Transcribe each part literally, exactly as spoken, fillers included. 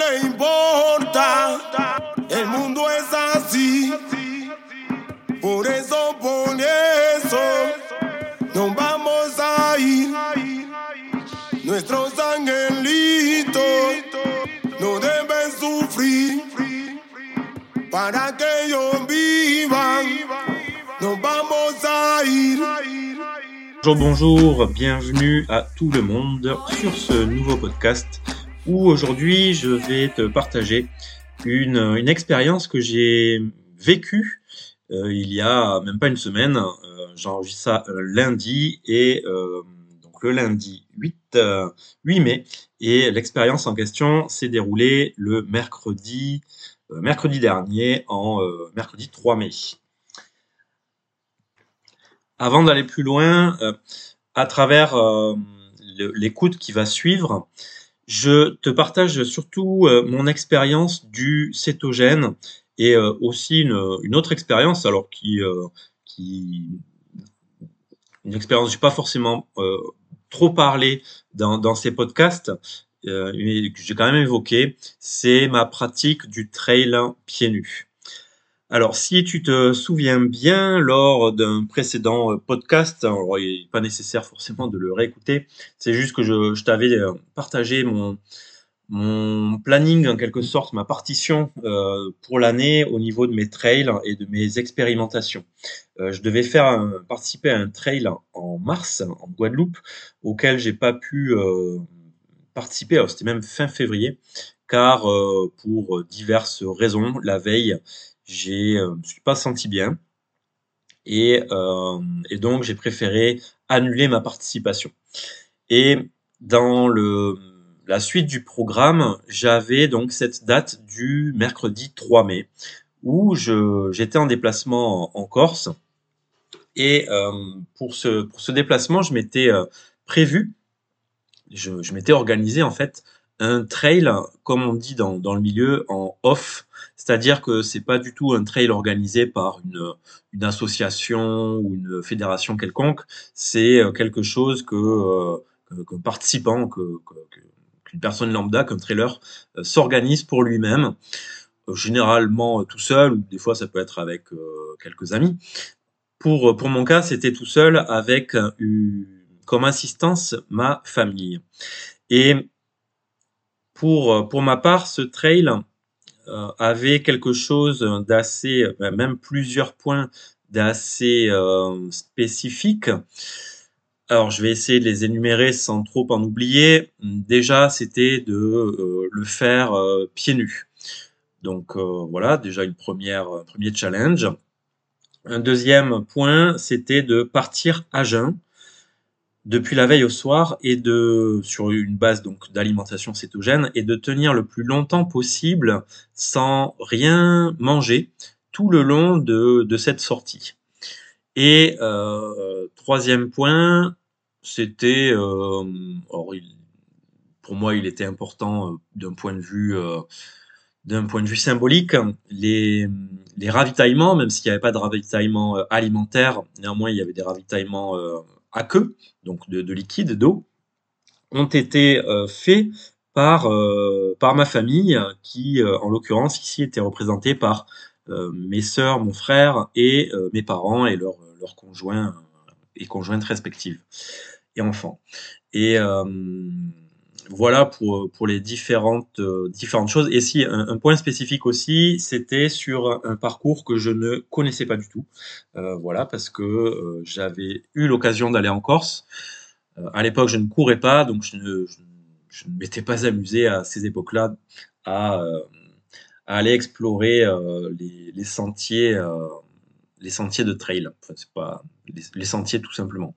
le importa, el mundo es así, por eso, por eso, nos vamos a ir, nuestros angelitos no deben sufrir, para que ellos vivan, nos vamos a ir. Bonjour, bonjour, bienvenue à tout le monde sur ce nouveau podcast où aujourd'hui je vais te partager une, une expérience que j'ai vécue euh, il y a même pas une semaine. Euh, j'enregistre ça euh, lundi et euh, donc le lundi huit, euh, huit mai, et l'expérience en question s'est déroulée le mercredi, euh, mercredi dernier, en euh, mercredi trois mai. Avant d'aller plus loin, euh, à travers euh, le- l'écoute qui va suivre, je te partage surtout euh, mon expérience du cétogène et euh, aussi une, une autre expérience, alors qui, euh, qui une expérience que j'ai pas forcément euh, trop parlé dans, dans ces podcasts, euh, mais que j'ai quand même évoqué, c'est ma pratique du trail pieds nus. Alors, si tu te souviens bien, lors d'un précédent euh, podcast, alors il n'est pas nécessaire forcément de le réécouter, c'est juste que je, je t'avais euh, partagé mon, mon planning, en quelque sorte, ma partition euh, pour l'année au niveau de mes trails et de mes expérimentations. Euh, je devais faire un- participer à un trail en mars, en Guadeloupe, auquel j'ai pas pu euh, participer. Alors, c'était même fin février, car euh, pour diverses raisons, la veille, j'ai, euh, me suis pas senti bien et, euh, et donc j'ai préféré annuler ma participation. Et dans le, la suite du programme, j'avais donc cette date du mercredi trois mai où je, j'étais en déplacement en, en Corse. Et euh, pour ce, pour ce déplacement, je m'étais euh, prévu, je, je m'étais organisé en fait un trail, comme on dit dans, dans le milieu, en off. C'est-à-dire que c'est pas du tout un trail organisé par une, une association ou une fédération quelconque. C'est euh, quelque chose que, euh, que- qu'un participant, que, que- que- qu'une personne lambda, qu'un trailer euh, s'organise pour lui-même, euh, généralement euh, tout seul, ou des fois ça peut être avec euh, quelques amis. Pour, pour mon cas, c'était tout seul avec euh, eu- comme assistance ma famille. Et pour, euh, pour ma part, ce trail euh, avait quelque chose d'assez, euh, même plusieurs points d'assez euh, spécifiques. Alors, je vais essayer de les énumérer sans trop en oublier. Déjà, c'était de euh, le faire euh, pieds nus. Donc euh, voilà, déjà une première, un premier challenge. Un deuxième point, c'était de partir à jeun depuis la veille au soir et de sur une base donc d'alimentation cétogène et de tenir le plus longtemps possible sans rien manger tout le long de, de cette sortie. Et euh, troisième point, c'était euh, or, il- pour moi il était important euh, d'un point de vue euh, d'un point de vue symbolique, les, les ravitaillements, même s'il n'y avait pas de ravitaillement euh, alimentaire, néanmoins il y avait des ravitaillements euh, à queue, donc de, de liquide, d'eau, ont été euh, faits par, euh, par ma famille, qui euh, en l'occurrence ici était représentée par euh, mes sœurs, mon frère et euh, mes parents et leurs leurs conjoints euh, et conjointes respectives et enfants. Et euh, voilà pour, pour les différentes, euh, différentes choses. Et si un, un point spécifique aussi, c'était sur un parcours que je ne connaissais pas du tout. Euh, voilà, parce que euh, j'avais eu l'occasion d'aller en Corse. Euh, à l'époque, je ne courais pas, donc je ne, je, je ne m'étais pas amusé à ces époques-là à, euh, à aller explorer euh, les, les sentiers, euh, les sentiers de trail. Enfin, c'est pas les, les sentiers tout simplement.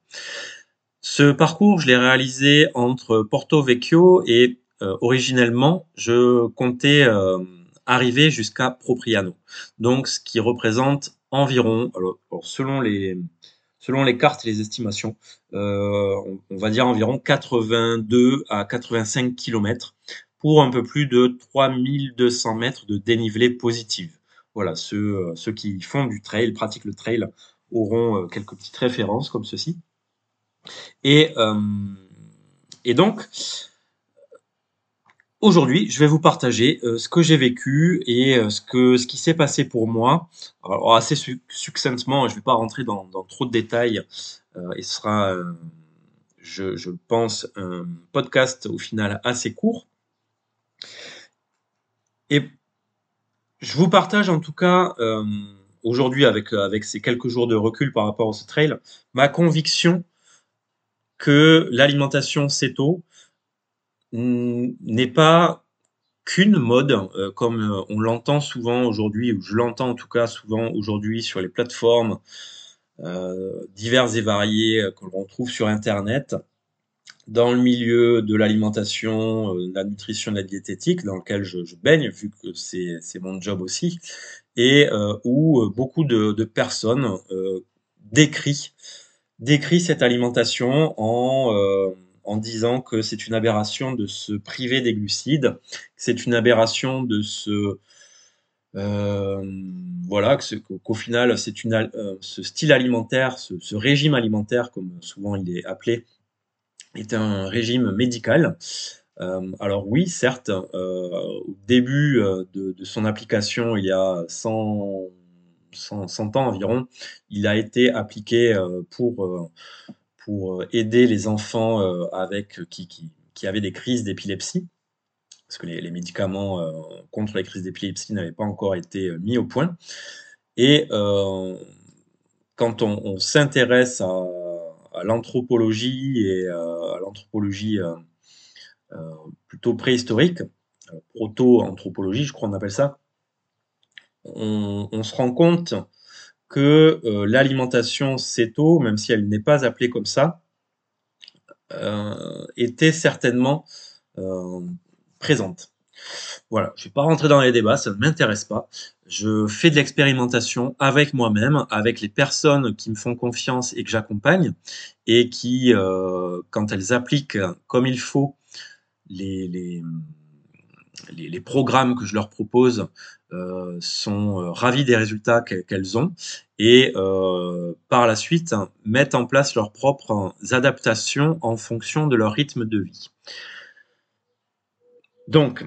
Ce parcours, je l'ai réalisé entre Porto Vecchio et euh, originellement, je comptais euh, arriver jusqu'à Propriano. Donc, ce qui représente environ, alors, alors, selon les selon les cartes et les estimations, euh, on, on va dire environ quatre-vingt-deux à quatre-vingt-cinq kilomètres pour un peu plus de trois mille deux cents mètres de dénivelé positive. Voilà, ceux, ceux qui font du trail, pratiquent le trail, auront euh, quelques petites références comme ceci. Et, euh, et donc, Aujourd'hui, je vais vous partager euh, ce que j'ai vécu et euh, ce que ce qui s'est passé pour moi. Alors assez su- succinctement, je ne vais pas rentrer dans, dans trop de détails. Euh, et ce sera, euh, je, je pense, un podcast au final assez court. Et je vous partage en tout cas euh, aujourd'hui avec avec ces quelques jours de recul par rapport à ce trail, ma conviction que l'alimentation céto mm, n'est pas qu'une mode, euh, comme euh, on l'entend souvent aujourd'hui, ou je l'entends en tout cas souvent aujourd'hui sur les plateformes euh, diverses et variées euh, que l'on trouve sur Internet, dans le milieu de l'alimentation, euh, de la nutrition, de la diététique, dans lequel je, je baigne, vu que c'est c'est mon job aussi, et euh, où euh, beaucoup de, de personnes euh, décrient décrit cette alimentation en, euh, en disant que c'est une aberration de se priver des glucides, que c'est une aberration de se euh, voilà, que c'est- qu'au qu'au final, c'est une, al- euh, ce style alimentaire, ce, ce régime alimentaire, comme souvent il est appelé, est un régime médical. Euh, alors oui, certes, euh, au début euh, de, de son application, il y a cent, cent, cent ans environ, il a été appliqué euh, pour euh, pour aider les enfants euh, avec qui, qui, qui avaient des crises d'épilepsie, parce que les, les médicaments euh, contre les crises d'épilepsie n'avaient pas encore été euh, mis au point. Et euh, quand on, on s'intéresse à, à l'anthropologie et euh, à l'anthropologie euh, euh, plutôt préhistorique, euh, proto-anthropologie, je crois qu'on appelle ça, on, on se rend compte que euh, l'alimentation céto, même si elle n'est pas appelée comme ça, euh, était certainement euh, présente. Voilà, je ne vais pas rentrer dans les débats, ça ne m'intéresse pas. Je fais de l'expérimentation avec moi-même, avec les personnes qui me font confiance et que j'accompagne, et qui, euh, quand elles appliquent comme il faut les, les, les, les programmes que je leur propose, euh, sont euh, ravis des résultats qu'elles ont, et euh, par la suite mettent en place leurs propres adaptations en fonction de leur rythme de vie. Donc,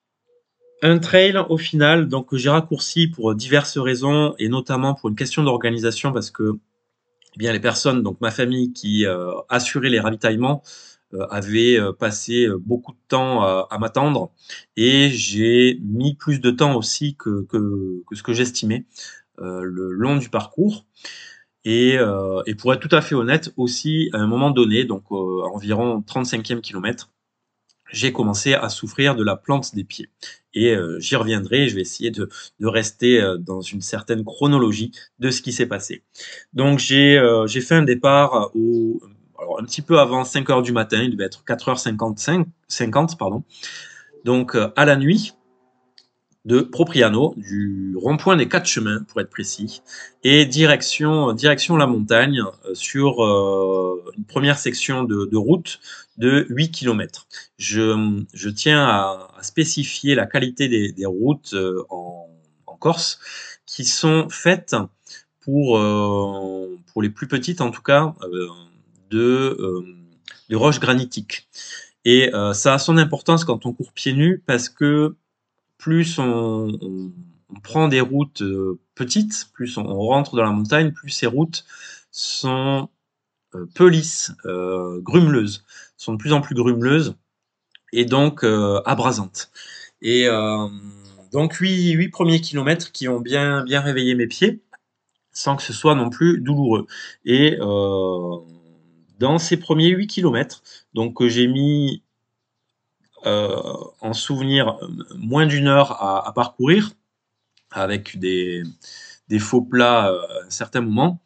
un trail au final, donc que j'ai raccourci pour diverses raisons et notamment pour une question d'organisation parce que eh bien les personnes, donc ma famille qui euh, assurait les ravitaillements, euh, avaient euh, passé euh, beaucoup de temps à, à m'attendre et j'ai mis plus de temps aussi que, que, que ce que j'estimais euh, le long du parcours. Et, euh, et pour être tout à fait honnête, aussi à un moment donné, donc euh, à environ trente-cinquième kilomètre, j'ai commencé à souffrir de la plante des pieds. Et euh, j'y reviendrai, je vais essayer de, de rester euh, dans une certaine chronologie de ce qui s'est passé. Donc j'ai euh, j'ai fait un départ au, alors un petit peu avant cinq heures du matin, il devait être quatre heures cinquante-cinq, cinquante, pardon. Donc euh, à la nuit, de Propriano, du rond-point des Quatre Chemins pour être précis, et direction direction la montagne euh, sur euh, une première section de, de route de huit kilomètres. Je, je tiens à, à spécifier la qualité des, des routes euh, en, en Corse, qui sont faites pour euh, pour les plus petites en tout cas euh, de euh, de roches granitiques. Et euh, ça a son importance quand on court pieds nus parce que plus on, on, on prend des routes euh, petites, plus on, on rentre dans la montagne, plus ces routes sont euh, peu lisses, euh, grumeleuses, sont de plus en plus grumeleuses et donc euh, abrasantes. Et euh, donc huit, huit premiers kilomètres qui ont bien bien réveillé mes pieds, sans que ce soit non plus douloureux. Et euh, dans ces premiers huit kilomètres, donc que j'ai mis euh, en souvenir moins d'une heure à, à parcourir, avec des, des faux plats euh, à un certain moment,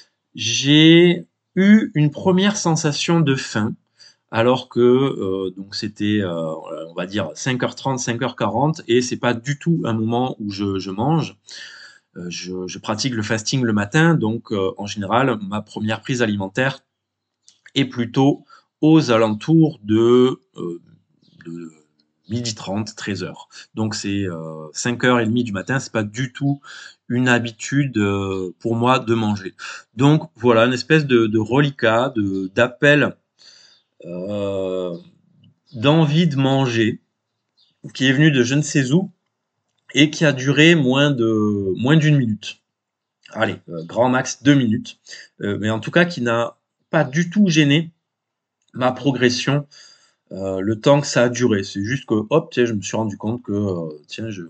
j'ai eu une première sensation de faim, alors que euh, donc c'était, euh, on va dire, cinq heures trente, cinq heures quarante, et c'est pas du tout un moment où je, je mange. Euh, je, je pratique le fasting le matin, donc euh, en général, ma première prise alimentaire est plutôt aux alentours de, euh, de midi trente, treize heures. Donc c'est euh, cinq heures trente du matin, c'est pas du tout une habitude euh, pour moi de manger. Donc voilà, une espèce de, de reliquat, de, d'appel, euh, d'envie de manger, qui est venu de je ne sais où et qui a duré moins de moins d'une minute. Allez, euh, grand max deux minutes, euh, mais en tout cas qui n'a pas du tout gêné ma progression, euh, le temps que ça a duré. C'est juste que, hop, tiens, je me suis rendu compte que, euh, tiens, je,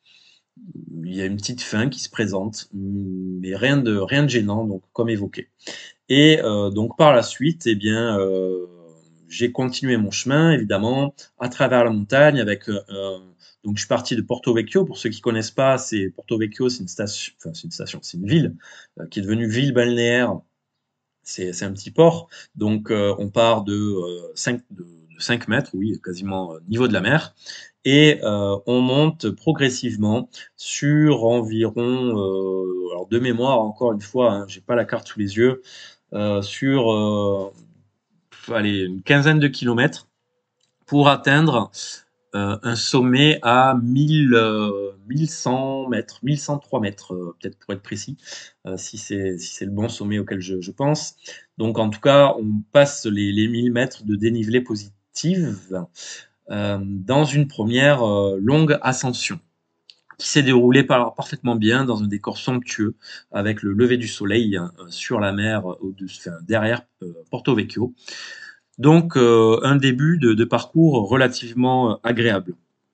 il y a une petite faim qui se présente, mais rien de, rien de gênant, donc comme évoqué. Et euh, donc par la suite, eh bien, euh, j'ai continué mon chemin, évidemment, à travers la montagne. Avec, euh, donc je suis parti de Porto Vecchio. Pour ceux qui connaissent pas, c'est Porto Vecchio, c'est une station, enfin c'est une station, c'est une ville euh, qui est devenue ville balnéaire. C'est c'est un petit port. Donc euh, on part de, euh, cinq, de, de cinq mètres, oui, quasiment euh, niveau de la mer. Et euh, on monte progressivement sur environ, euh, alors de mémoire encore une fois, hein, j'ai pas la carte sous les yeux, euh, sur euh, allez, une quinzaine de kilomètres pour atteindre euh, un sommet à mille, euh, mille cent mètres, mille cent trois mètres, euh, peut-être pour être précis, euh, si c'est si c'est le bon sommet auquel je, je pense. Donc en tout cas, on passe les, les mille mètres de dénivelé positive euh, dans une première euh, longue ascension qui s'est déroulée par, parfaitement bien dans un décor somptueux avec le lever du soleil euh, sur la mer au enfin, derrière euh, Porto Vecchio. Donc euh, un début de, de parcours relativement euh, agréable.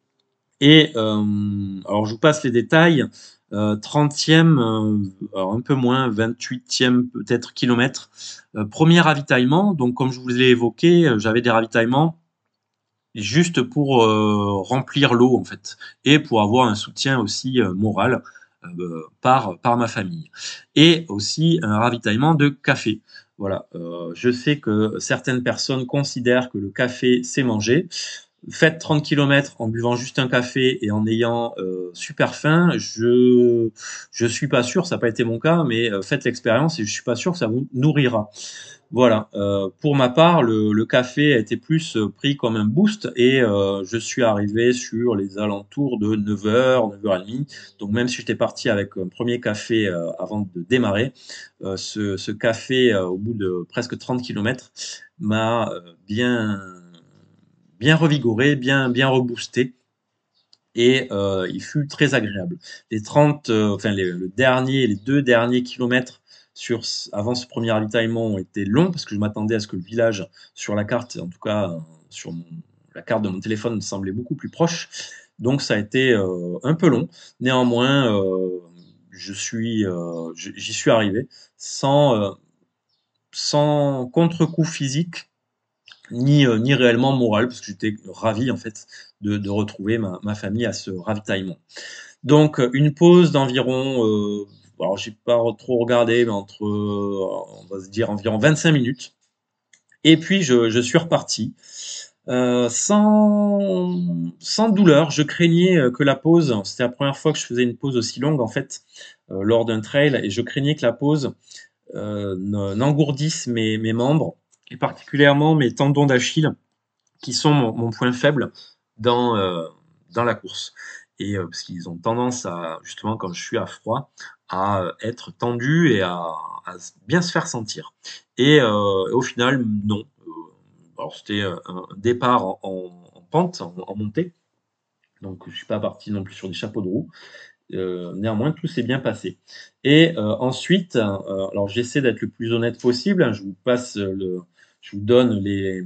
Et euh, alors je vous passe les détails. Euh, trentième, euh, alors un peu moins, vingt-huitième peut-être kilomètre. Euh, premier ravitaillement. Donc comme je vous l'ai évoqué, euh, j'avais des ravitaillements juste pour euh, remplir l'eau en fait et pour avoir un soutien aussi euh, moral euh, par par ma famille et aussi un ravitaillement de café. Voilà, euh, je sais que certaines personnes considèrent que le café c'est manger. Faites trente kilomètres en buvant juste un café et en ayant euh, super faim, je je suis pas sûr, ça n'a pas été mon cas, mais euh, faites l'expérience et je suis pas sûr que ça vous nourrira. Voilà, euh, pour ma part, le, le café a été plus euh, pris comme un boost et euh, je suis arrivé sur les alentours de neuf heures, neuf heures trente. Donc même si j'étais parti avec un premier café euh, avant de démarrer, euh, ce, ce café euh, au bout de presque trente kilomètres m'a euh, bien, bien revigoré, bien, bien reboosté et euh, il fut très agréable. Les trente, euh, enfin les, le dernier, les deux derniers kilomètres sur avant ce premier ravitaillement ont été longs parce que je m'attendais à ce que le village sur la carte, en tout cas euh, sur mon, la carte de mon téléphone, me semblait beaucoup plus proche. Donc ça a été euh, un peu long. Néanmoins, euh, je suis, euh, j'y suis arrivé sans euh, sans contre-coup physique ni, euh, ni réellement moral, parce que j'étais ravi en fait de, de retrouver ma, ma famille à ce ravitaillement. Donc une pause d'environ, euh, alors j'ai pas trop regardé, mais entre, euh, on va se dire environ vingt-cinq minutes. Et puis je, je suis reparti. Euh, sans, sans douleur, je craignais euh, que la pause, c'était la première fois que je faisais une pause aussi longue en fait, euh, lors d'un trail, et je craignais que la pause euh, n'engourdisse mes, mes membres, et particulièrement mes tendons d'Achille, qui sont mon, mon point faible dans, euh, dans la course. Et euh, parce qu'ils ont tendance à, justement, quand je suis à froid, à euh, être tendus et à, à bien se faire sentir. Et euh, au final, non. Euh, alors c'était euh, un départ en, en, en pente, en, en montée. Donc je suis pas parti non plus sur des chapeaux de roue. Euh, néanmoins, tout s'est bien passé. Et euh, ensuite, euh, alors j'essaie d'être le plus honnête possible. Hein, je vous passe le, je vous donne les,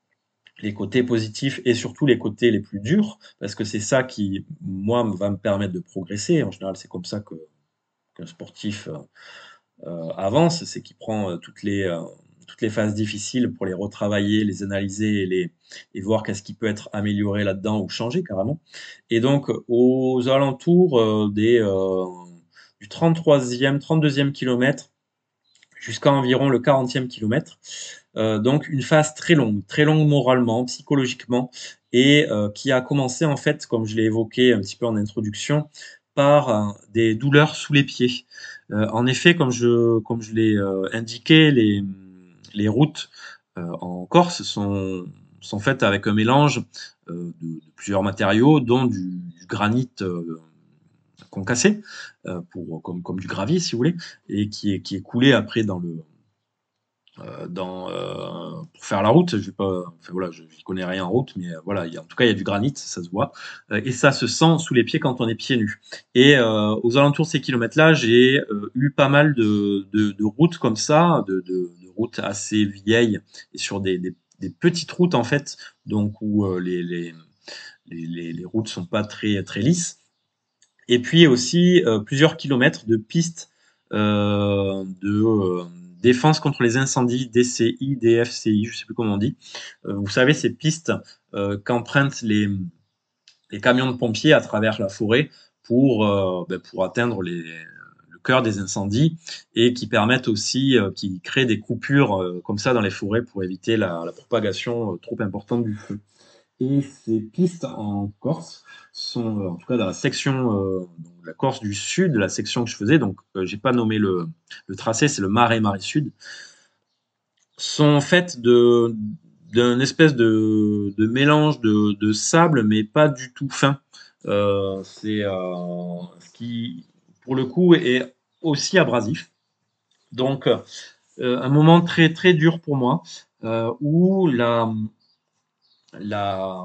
les côtés positifs et surtout les côtés les plus durs, parce que c'est ça qui, moi, va me permettre de progresser. En général, c'est comme ça que qu'un sportif euh, avance, c'est qu'il prend euh, toutes les euh, toutes les phases difficiles pour les retravailler, les analyser et les et voir qu'est-ce qui peut être amélioré là-dedans ou changé carrément. Et donc aux alentours euh, des euh, du trente-troisième, trente-deuxième kilomètre jusqu'à environ le quarantième kilomètre. Euh, donc une phase très longue, très longue moralement, psychologiquement, et euh, qui a commencé en fait, comme je l'ai évoqué un petit peu en introduction, par euh, des douleurs sous les pieds. Euh, en effet, comme je comme je l'ai euh, indiqué, les les routes euh, en Corse sont sont faites avec un mélange euh, de, de plusieurs matériaux, dont du, du granit euh, concassé, euh, pour comme comme du gravier si vous voulez, et qui est qui est coulé après dans le euh, dans, euh, pour faire la route. Je vais pas, enfin, voilà, je n'y connais rien en route, mais euh, voilà, il y a, en tout cas, il y a du granit, ça se voit. Euh, et ça se sent sous les pieds quand on est pieds nus. Et euh, aux alentours de ces kilomètres-là, j'ai euh, eu pas mal de, de, de routes comme ça, de, de, de routes assez vieilles et sur des, des, des petites routes en fait, donc où euh, les, les, les, les, les routes sont pas très, très lisses. Et puis aussi euh, plusieurs kilomètres de pistes euh, de euh, défense contre les incendies, D C I, D F C I, je sais plus comment on dit. Euh, vous savez, ces pistes euh, qu'empruntent les, les camions de pompiers à travers la forêt pour, euh, ben, pour atteindre les, le cœur des incendies et qui permettent aussi, euh, qui créent des coupures euh, comme ça dans les forêts pour éviter la, la propagation euh, trop importante du feu. Et ces pistes en Corse sont, euh, en tout cas dans la section euh, donc, la Corse du Sud, la section que je faisais, donc euh, j'ai pas nommé le, le tracé, c'est le Marais Marais Sud, sont faites de d'un espèce de, de mélange de, de sable, mais pas du tout fin. Euh, c'est euh, ce qui, pour le coup, est aussi abrasif. Donc, euh, un moment très très dur pour moi, euh, où la la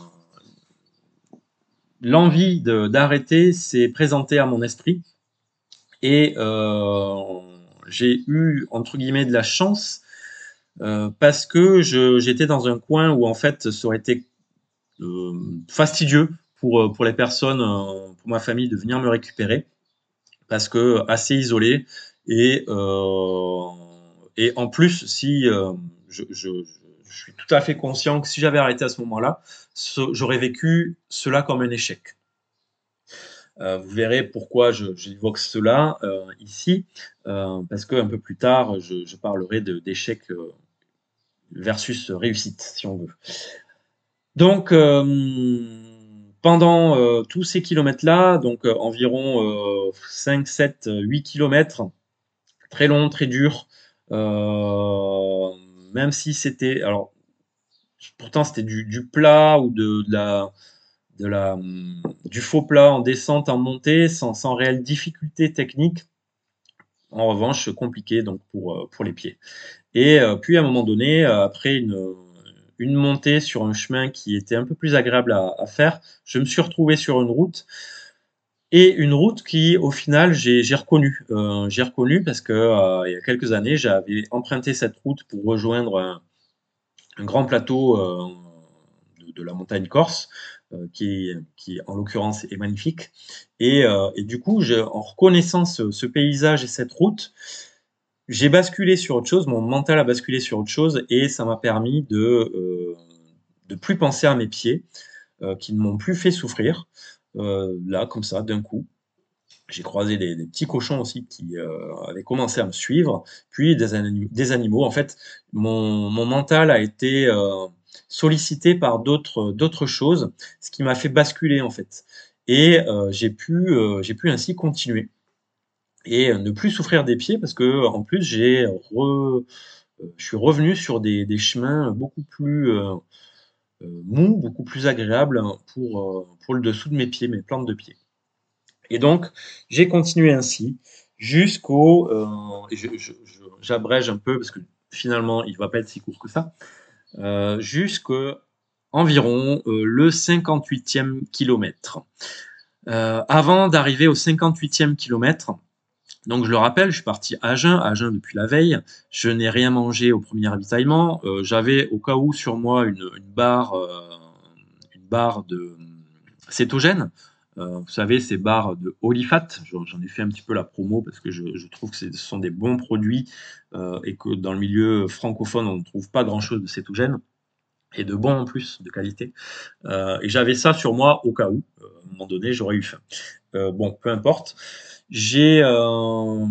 l'envie de- d'arrêter s'est présentée à mon esprit et euh, j'ai eu entre guillemets de la chance euh, parce que je, j'étais dans un coin où en fait ça aurait été euh, fastidieux pour, pour les personnes, euh, pour ma famille de venir me récupérer parce que assez isolé et, euh, et en plus si euh, je, je, je suis tout à fait conscient que si j'avais arrêté à ce moment-là, ce- j'aurais vécu cela comme un échec. Euh, vous verrez pourquoi je, j'évoque cela euh, ici, euh, parce qu'un peu plus tard, je, je parlerai de, d'échec euh, versus réussite, si on veut. Donc, euh, pendant euh, tous ces kilomètres-là, donc euh, environ euh, cinq, sept, huit kilomètres, très long, très dur, euh, même si c'était, alors, pourtant c'était du, du plat ou de, de la, de la, du faux plat en descente, en montée, sans, sans réelle difficulté technique. En revanche, compliqué donc pour, euh, pour les pieds. Et euh, puis à un moment donné, euh, après une, une montée sur un chemin qui était un peu plus agréable à, à faire, je me suis retrouvé sur une route et une route qui, au final, j'ai j'ai reconnu. Euh, j'ai reconnu parce que euh, il y a quelques années, j'avais emprunté cette route pour rejoindre un, un grand plateau euh, de, de la montagne corse, euh, qui, qui en l'occurrence est magnifique. Et, euh, et du coup, je, en reconnaissant ce, ce paysage et cette route, j'ai basculé sur autre chose, mon mental a basculé sur autre chose et ça m'a permis de euh, de plus penser à mes pieds, euh, qui ne m'ont plus fait souffrir. Euh, là, comme ça, d'un coup, j'ai croisé des, des petits cochons aussi qui euh, avaient commencé à me suivre, puis des, anim- des animaux. En fait, mon, mon mental a été euh, sollicité par d'autres d'autres choses, ce qui m'a fait basculer en fait. Et euh, j'ai pu euh, j'ai pu ainsi continuer et ne plus souffrir des pieds parce que en plus j'ai re, je suis revenu sur des, des chemins beaucoup plus euh, euh, mous, beaucoup plus agréables pour, euh, pour le dessous de mes pieds, mes plantes de pied. Et donc j'ai continué ainsi jusqu'au, euh, et je, je, je- j'abrège un peu parce que finalement il va pas être si court que ça, euh, jusqu'à environ euh, le cinquante-huitième kilomètre. Euh, avant d'arriver au cinquante-huitième kilomètre, donc je le rappelle, je suis parti à jeun, à jeun depuis la veille. Je n'ai rien mangé au premier ravitaillement. Euh, j'avais au cas où sur moi une, une barre, euh, une barre de cétogène. Euh, vous savez, ces barres de Olifat. J'en j'en ai fait un petit peu la promo parce que je, je trouve que ce sont des bons produits euh, et que dans le milieu francophone, on ne trouve pas grand-chose de cétogène et de bon en plus, de qualité. Euh, et j'avais ça sur moi au cas où, euh, à un moment donné, j'aurais eu faim. Euh, bon, peu importe. J'ai euh,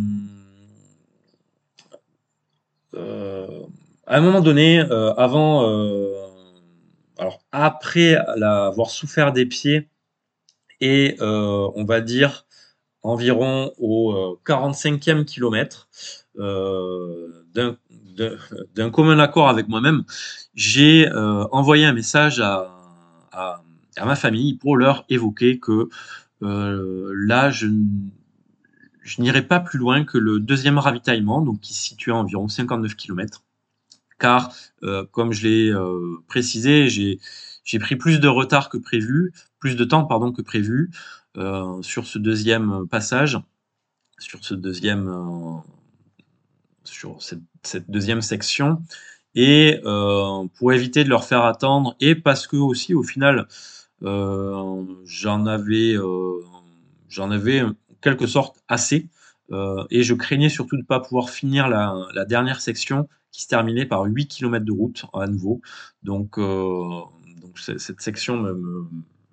euh, à un moment donné, euh, avant, euh, alors après la- avoir souffert des pieds et euh, on va dire environ au euh, quarante-cinquième kilomètre, euh, d'un d'un d'un commun accord avec moi-même, j'ai euh, envoyé un message à, à, à ma famille pour leur évoquer que euh, là, je, n- je n'irai pas plus loin que le deuxième ravitaillement, donc qui se situe à environ cinquante-neuf kilomètres. car euh, comme je l'ai euh, précisé, j'ai j'ai pris plus de retard que prévu, plus de temps pardon que prévu euh, sur ce deuxième passage, sur ce deuxième euh, sur cette, cette deuxième section et euh, pour éviter de leur faire attendre et parce que aussi au final euh, j'en avais euh, j'en avais en quelque sorte assez euh, et je craignais surtout de ne pas pouvoir finir la, la dernière section qui se terminait par huit kilomètres de route à nouveau. Donc, euh, donc cette section me, me,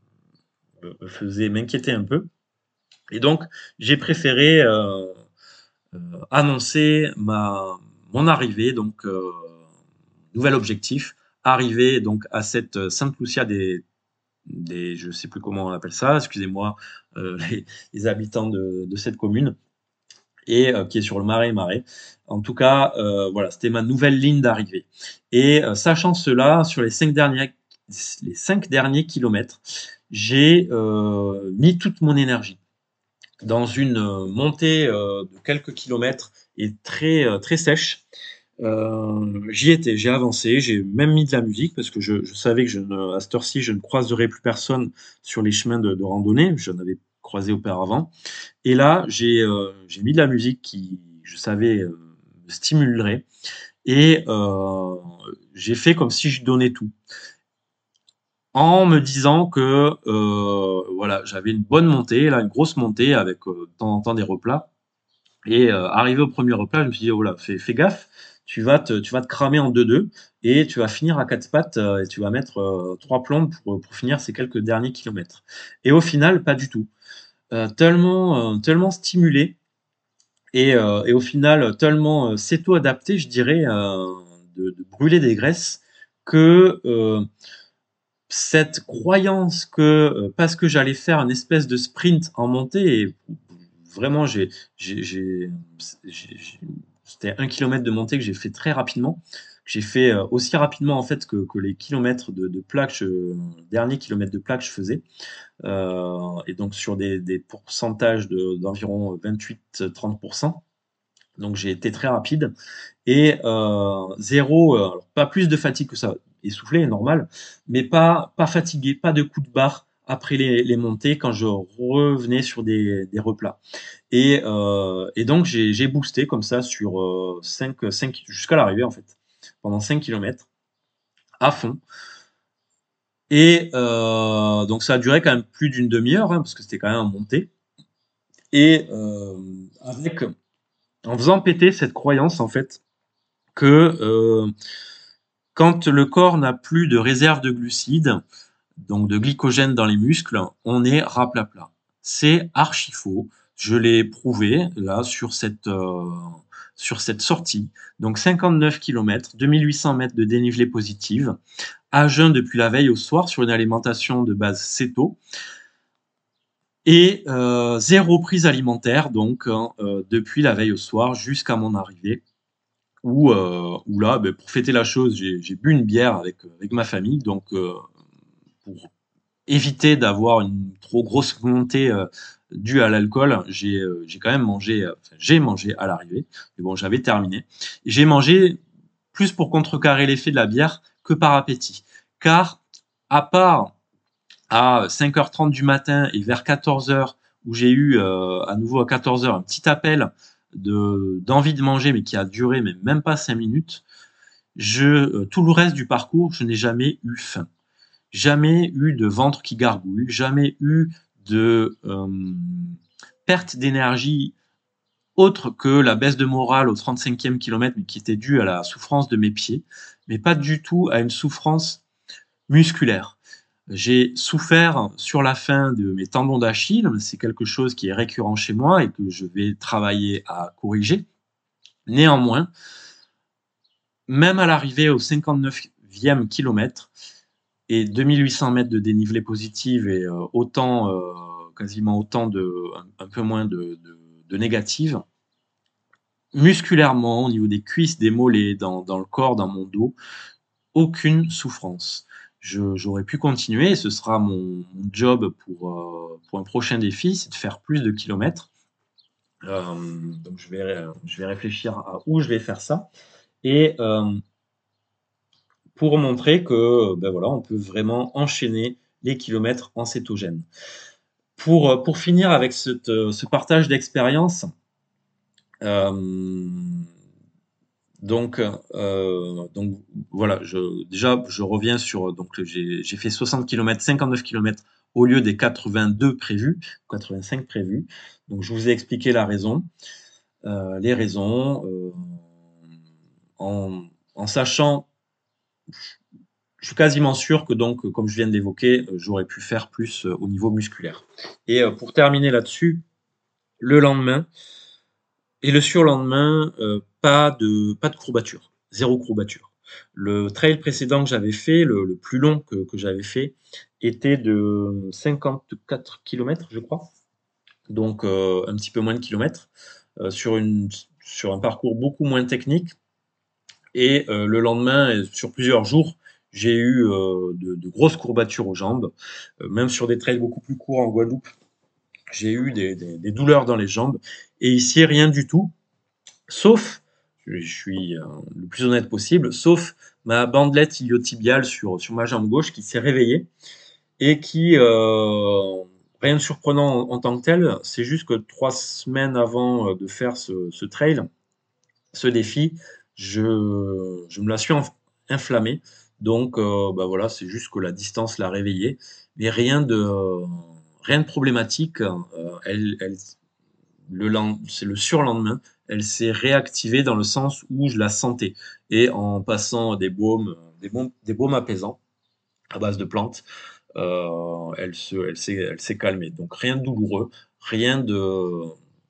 me faisait m'inquiéter un peu. Et donc j'ai préféré euh, euh, annoncer ma mon arrivée, donc euh, nouvel objectif, arriver donc à cette Sainte Lucia des des, je sais plus comment on appelle ça, excusez-moi, euh, les, les habitants de, de cette commune, et euh, qui est sur le Marais Marais. En tout cas, euh, voilà, c'était ma nouvelle ligne d'arrivée. Et euh, sachant cela, sur les cinq derniers, les cinq derniers kilomètres, j'ai euh, mis toute mon énergie dans une euh, montée euh, de quelques kilomètres et très euh, très sèche. Euh, j'y étais, j'ai avancé, j'ai même mis de la musique parce que je, je savais que je ne, à cette heure-ci, je ne croiserais plus personne sur les chemins de, de randonnée. J'en avais croisé auparavant. Et là, j'ai euh, j'ai mis de la musique qui, je savais, euh, me stimulerait. Et euh, j'ai fait comme si je donnais tout. En me disant que euh, voilà, j'avais une bonne montée, là, une grosse montée avec euh, de temps en temps des replats. Et euh, arrivé au premier repas, je me suis dit, oh là, fais, fais gaffe, tu vas te, tu vas te cramer en deux deux et tu vas finir à quatre pattes euh, et tu vas mettre euh, trois plombes pour, pour finir ces quelques derniers kilomètres. Et au final, pas du tout. Euh, tellement, euh, tellement stimulé et, euh, et au final, tellement euh, s'éto-adapté, je dirais, euh, de, de brûler des graisses que euh, cette croyance que euh, parce que j'allais faire une espèce de sprint en montée, et vraiment, j'ai, j'ai, j'ai, j'ai- j'ai- c'était un kilomètre de montée que j'ai fait très rapidement. J'ai fait euh, aussi rapidement en fait que, que les kilomètres de, de plat que je, dernier kilomètre de plat que je faisais. Euh, et donc sur des, des pourcentages de, d'environ vingt-huit à trente pour cent. Donc j'ai été très rapide et euh, zéro, euh, alors pas plus de fatigue que ça, essoufflé, normal, mais pas pas fatigué, pas de coups de barre après les, les montées quand je revenais sur des, des replats. Et, euh, et donc j'ai j'ai boosté comme ça sur euh, cinq, cinq jusqu'à l'arrivée en fait, pendant cinq kilomètres à fond. Et euh, donc ça a duré quand même plus d'une demi-heure hein, parce que c'était quand même en montée. Et euh, avec en faisant péter cette croyance en fait que euh, quand le corps n'a plus de réserve de glucides, donc de glycogène dans les muscles, on est raplapla. C'est archi faux. Je l'ai prouvé là sur cette euh, sur cette sortie. Donc cinquante-neuf kilomètres, deux mille huit cents mètres de dénivelé positive, à jeun depuis la veille au soir sur une alimentation de base céto et euh, zéro prise alimentaire donc hein, euh, depuis la veille au soir jusqu'à mon arrivée. Où, euh, où là, ben, pour fêter la chose, j'ai j'ai bu une bière avec, avec ma famille, donc euh, pour éviter d'avoir une trop grosse montée euh, due à l'alcool, j'ai euh, j'ai quand même mangé, euh, enfin, j'ai mangé à l'arrivée, mais bon, j'avais terminé. J'ai mangé plus pour contrecarrer l'effet de la bière que par appétit, car à part à cinq heures trente du matin et vers quatorze heures où j'ai eu euh, à nouveau à quatorze heures un petit appel de d'envie de manger mais qui a duré mais même pas cinq minutes. Je euh, tout le reste du parcours, je n'ai jamais eu faim. Jamais eu de ventre qui gargouille, jamais eu de euh, perte d'énergie autre que la baisse de morale au trente-cinquième kilomètre, mais qui était due à la souffrance de mes pieds, mais pas du tout à une souffrance musculaire. J'ai souffert sur la fin de mes tendons d'Achille, c'est quelque chose qui est récurrent chez moi et que je vais travailler à corriger. Néanmoins, même à l'arrivée au cinquante-neuvième kilomètre et deux mille huit cents mètres de dénivelé positif et euh, autant, euh, quasiment autant de, un, un peu moins de, de, de négative, musculairement, au niveau des cuisses, des mollets, dans, dans le corps, dans mon dos, aucune souffrance. Je, j'aurais pu continuer, et ce sera mon, mon job pour, euh, pour un prochain défi, c'est de faire plus de kilomètres. Euh, donc je vais, je vais réfléchir à où je vais faire ça. Et, euh, pour montrer que ben voilà, on peut vraiment enchaîner les kilomètres en cétogène. Pour, pour finir avec cette, ce partage d'expérience, euh, donc, euh, donc voilà, je, déjà je reviens sur, donc j'ai j'ai fait soixante kilomètres, cinquante-neuf kilomètres au lieu des quatre-vingt-deux prévus, quatre-vingt-cinq prévus. Donc je vous ai expliqué la raison, euh, les raisons, euh, en, en sachant, je suis quasiment sûr que donc, comme je viens de l'évoquer, j'aurais pu faire plus au niveau musculaire. Et euh, pour terminer là-dessus, le lendemain, et le surlendemain, euh, pas de pas de courbature, zéro courbature. Le trail précédent que j'avais fait, le, le plus long que, que j'avais fait, était de cinquante-quatre kilomètres, je crois. Donc euh, un petit peu moins de kilomètres, euh, sur une sur un parcours beaucoup moins technique. Et euh, le lendemain, sur plusieurs jours, j'ai eu euh, de, de grosses courbatures aux jambes, euh, même sur des trails beaucoup plus courts en Guadeloupe. J'ai eu des, des, des douleurs dans les jambes. Et ici, rien du tout. Sauf, je suis euh, le plus honnête possible, sauf ma bandelette iliotibiale sur, sur ma jambe gauche qui s'est réveillée et qui, euh, rien de surprenant en, en tant que tel, c'est juste que trois semaines avant de faire ce, ce trail, ce défi, je, je me la suis inflammée. Donc, euh, bah voilà, c'est juste que la distance l'a réveillée, mais rien de, rien de problématique. Euh, elle, elle, le c'est le surlendemain, elle s'est réactivée dans le sens où je la sentais. Et en passant des baumes, des baumes, des baumes apaisants à base de plantes, euh, elle se, elle s'est, elle s'est calmée. Donc rien de douloureux, rien de,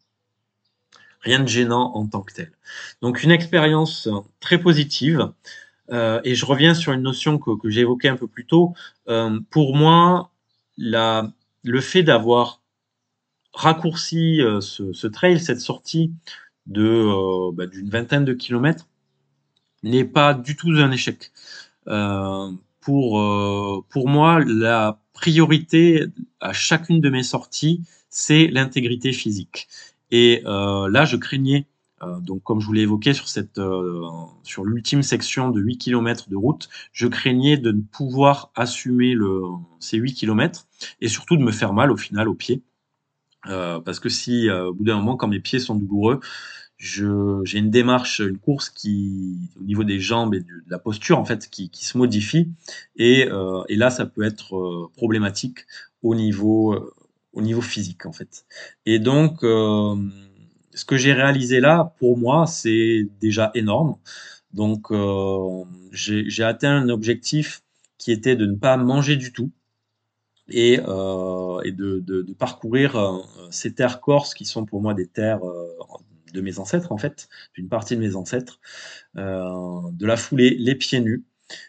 rien de gênant en tant que tel. Donc une expérience très positive. Euh, et je reviens sur une notion que, que j'ai évoquée un peu plus tôt. Euh, pour moi, la, le fait d'avoir raccourci euh, ce, ce trail, cette sortie de euh, bah, d'une vingtaine de kilomètres, n'est pas du tout un échec. Euh, pour euh, pour moi, la priorité à chacune de mes sorties, c'est l'intégrité physique. Et euh, là, je craignais, euh, donc comme je vous l'ai évoqué sur cette euh, sur l'ultime section de huit kilomètres de route, je craignais de ne pouvoir assumer le ces huit kilomètres et surtout de me faire mal au final aux pieds. Euh, parce que si euh, au bout d'un moment, quand mes pieds sont douloureux, je j'ai une démarche, une course qui, au niveau des jambes et du, de la posture en fait, qui, qui se modifie et, euh, et là, ça peut être euh, problématique au niveau euh, au niveau physique en fait. Et donc, euh, ce que j'ai réalisé là, pour moi, c'est déjà énorme. Donc, euh, j'ai j'ai atteint un objectif qui était de ne pas manger du tout et, euh, et de, de, de parcourir euh, ces terres corses qui sont pour moi des terres euh, de mes ancêtres en fait, d'une partie de mes ancêtres, euh, de la fouler les pieds nus,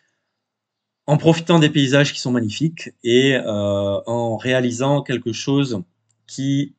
en profitant des paysages qui sont magnifiques et euh, en réalisant quelque chose qui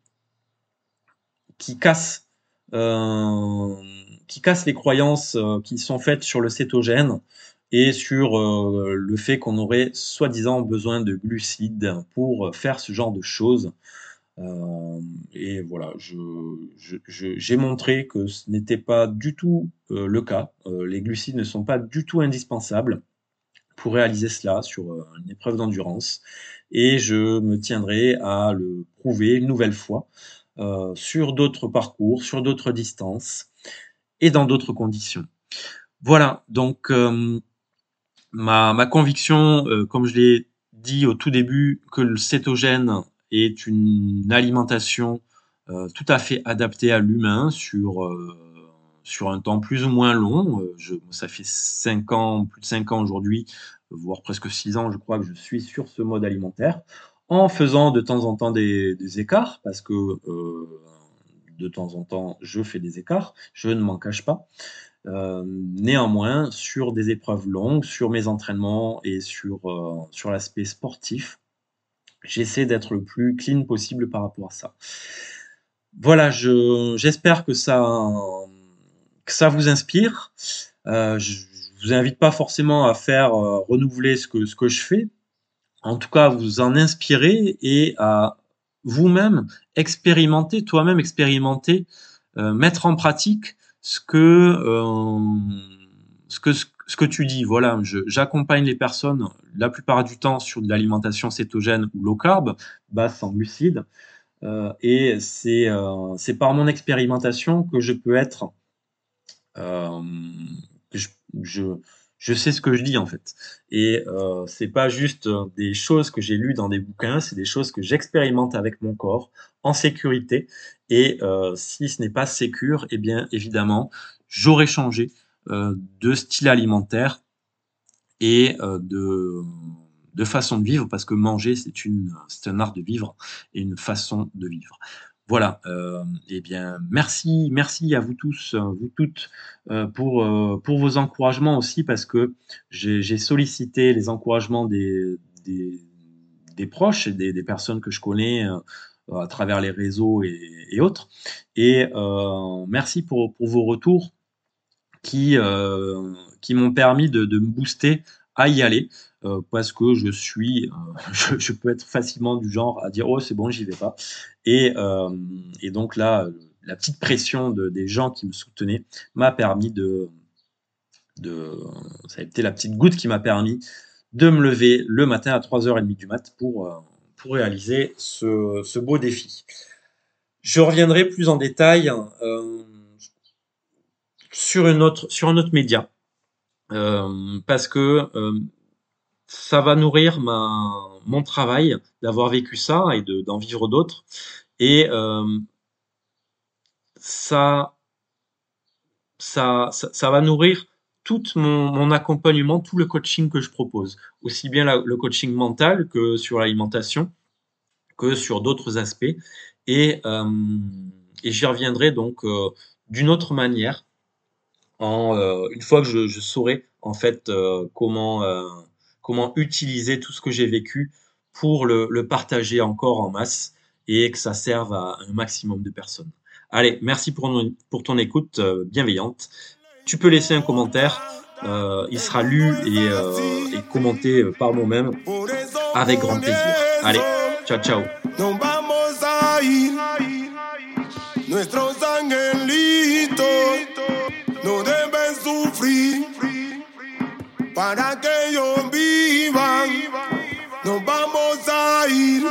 qui casse euh, qui casse les croyances euh, qui sont faites sur le cétogène et sur euh, le fait qu'on aurait soi-disant besoin de glucides pour faire ce genre de choses. Euh, et voilà, je, je, je- j'ai montré que ce n'était pas du tout euh, le cas. Euh, les glucides ne sont pas du tout indispensables pour réaliser cela sur euh, une épreuve d'endurance. Et je me tiendrai à le prouver une nouvelle fois euh, sur d'autres parcours, sur d'autres distances et dans d'autres conditions. Voilà, donc euh, ma, ma conviction, euh, comme je l'ai dit au tout début, que le cétogène est une alimentation euh, tout à fait adaptée à l'humain sur, euh, sur un temps plus ou moins long. Euh, je, ça fait cinq ans, plus de cinq ans aujourd'hui, voire presque six ans, je crois que je suis sur ce mode alimentaire, en faisant de temps en temps des, des écarts, parce que euh, de temps en temps, je fais des écarts, je ne m'en cache pas. Euh, néanmoins, sur des épreuves longues, sur mes entraînements et sur, euh, sur l'aspect sportif, j'essaie d'être le plus clean possible par rapport à ça. Voilà, je, j'espère que ça, que ça vous inspire. Euh, je, je vous invite pas forcément à faire euh, renouveler ce que, ce que je fais. En tout cas, vous en inspirer et à vous-même expérimenter, toi-même expérimenter, euh, mettre en pratique ce que, euh, ce que, ce que tu dis, voilà, je- j'accompagne les personnes la plupart du temps sur de l'alimentation cétogène ou low carb, basse en glucides, euh, et c'est euh, c'est par mon expérimentation que je peux être, euh, que je, je, je sais ce que je dis en fait. Et euh, c'est pas juste euh, des choses que j'ai lues dans des bouquins, c'est des choses que j'expérimente avec mon corps en sécurité. Et euh, si ce n'est pas sécure, eh bien évidemment, j'aurais changé euh, de style alimentaire et euh, de, de façon de vivre, parce que manger, c'est une, c'est un art de vivre et une façon de vivre. Voilà, euh, eh bien, merci, merci à vous tous, euh, vous toutes, euh, pour, euh, pour vos encouragements aussi, parce que j'ai j'ai sollicité les encouragements des, des, des proches et des, des personnes que je connais euh, à travers les réseaux et, et autres. Et euh, merci pour, pour vos retours qui, euh, qui m'ont permis de, de me booster à y aller, euh, parce que je suis, euh, je, je peux être facilement du genre à dire oh c'est bon j'y vais pas, et, euh, et donc là la petite pression de, des gens qui me soutenaient m'a permis de, de, ça a été la petite goutte qui m'a permis de me lever le matin à trois heures trente du mat pour, euh, pour réaliser ce, ce beau défi. Je reviendrai plus en détail euh, sur, une autre, sur un autre média. Euh, parce que euh, ça va nourrir ma, mon travail d'avoir vécu ça et de, d'en vivre d'autres. Et euh, ça, ça, ça, ça va nourrir tout mon, mon accompagnement, tout le coaching que je propose. Aussi bien la, le coaching mental que sur l'alimentation, que sur d'autres aspects. Et, euh, et j'y reviendrai donc euh, d'une autre manière. En, euh, une fois que je, je saurai en fait euh, comment, euh, comment utiliser tout ce que j'ai vécu pour le, le partager encore en masse et que ça serve à un maximum de personnes. Allez, merci pour, nos- pour ton écoute euh, bienveillante. Tu peux laisser un commentaire, euh, il sera lu et, euh, et commenté euh, par moi-même Por eso, avec grand por plaisir. Allez, eso, ciao ciao. nos vamos a ir. Nuestros angelitos no deben sufrir para que ellos vivan. Nos vamos a ir.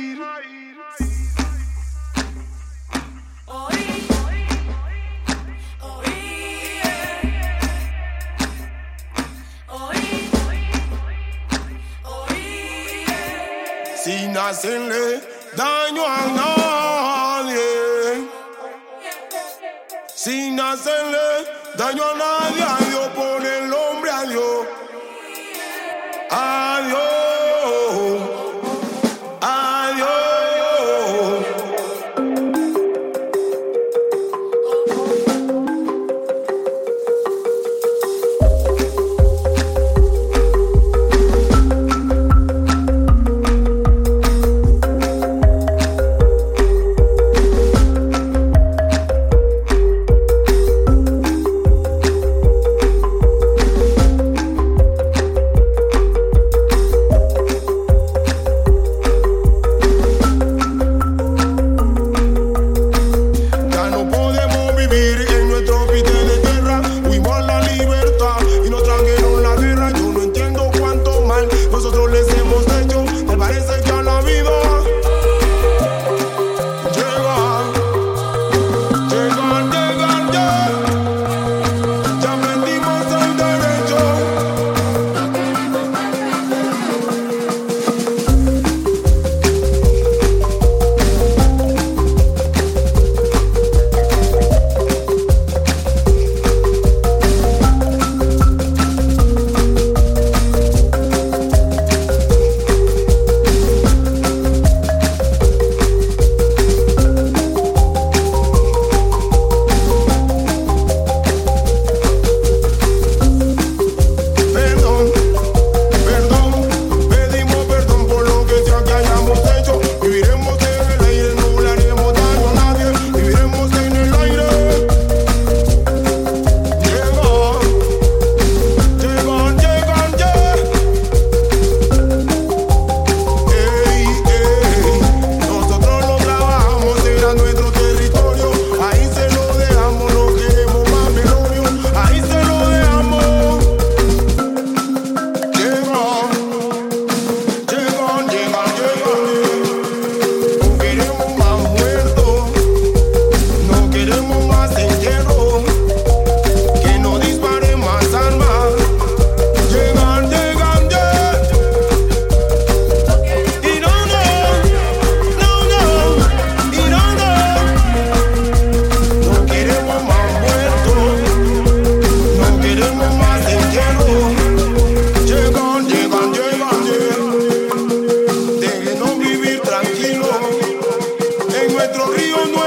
Sin hacerle daño a nadie, sin hacerle daño a nadie, a Dios por el hombre, a Dios, a Dios, a Dios. En nuestro río no